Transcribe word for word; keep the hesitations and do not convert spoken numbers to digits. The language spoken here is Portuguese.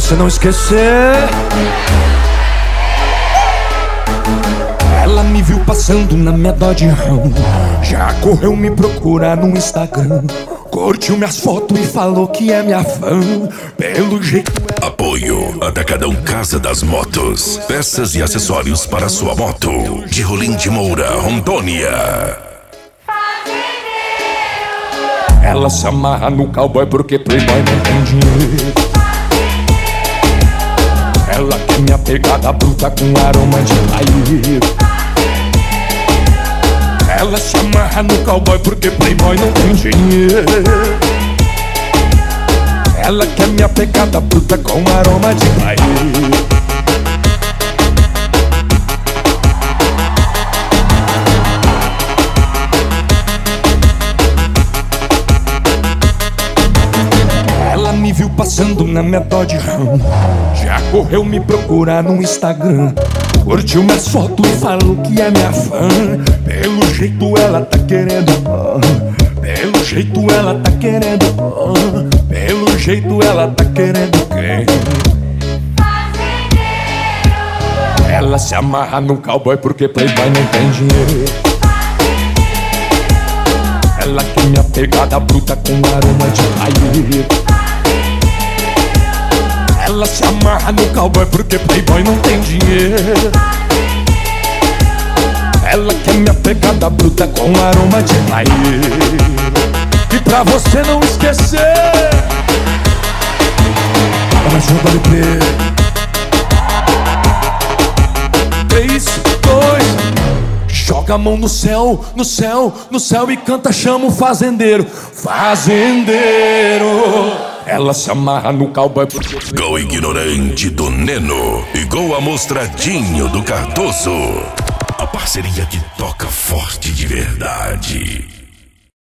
você não esquecer. Ela me viu passando na minha Dodge Ram, já correu me procurar no Instagram, curtiu minhas fotos e falou que é minha fã. Pelo jeito ela... Apoio Atacadão Casa das Motos, peças e acessórios para sua moto, de Rolim de Moura, Rondônia. Ela se amarra no cowboy porque playboy não tem dinheiro. Ela quer minha pegada bruta com aroma de paieiro. Ela se amarra no cowboy porque playboy não tem dinheiro. Ela quer minha pegada bruta com aroma de paieiro. Ela me viu passando na minha Dodge Ram, já correu me procurar no Instagram, curtiu minhas fotos e falou que é minha fã. Pelo jeito ela tá querendo, oh, pelo jeito ela tá querendo, oh, pelo jeito ela tá querendo quem? Ela se amarra no cowboy porque playboy não tem dinheiro. Ela quer minha pegada bruta com aroma de paieiro. Ela se amarra no cowboy porque playboy não tem dinheiro. Ela quer minha pegada bruta com aroma de paieiro. E pra você não esquecer, ela joga de play. Três, dois, joga a mão no céu, no céu, no céu e canta, chama o fazendeiro. Fazendeiro. Ela se amarra no cowboy. Gol ignorante do Neno e gol amostradinho do Cardoso. A parceria que toca forte de verdade.